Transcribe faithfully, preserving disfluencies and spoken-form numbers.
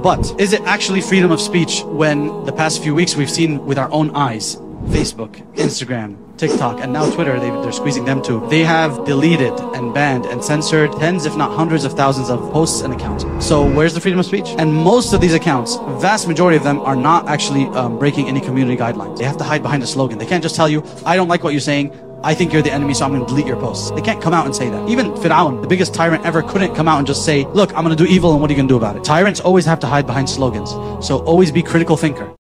But is it actually freedom of speech when the past few weeks we've seen with our own eyes, Facebook, Instagram, TikTok, and now Twitter, they, they're squeezing them too. They have deleted and banned and censored tens, if not hundreds of thousands of posts and accounts. So where's the freedom of speech? And most of these accounts, vast majority of them, are not actually um, breaking any community guidelines. They have to hide behind a slogan. They can't just tell you, I don't like what you're saying, I think you're the enemy, so I'm going to delete your posts. They can't come out and say that. Even Fir'aun, the biggest tyrant ever, couldn't come out and just say, look, I'm going to do evil and what are you going to do about it? Tyrants always have to hide behind slogans. So always be critical thinker.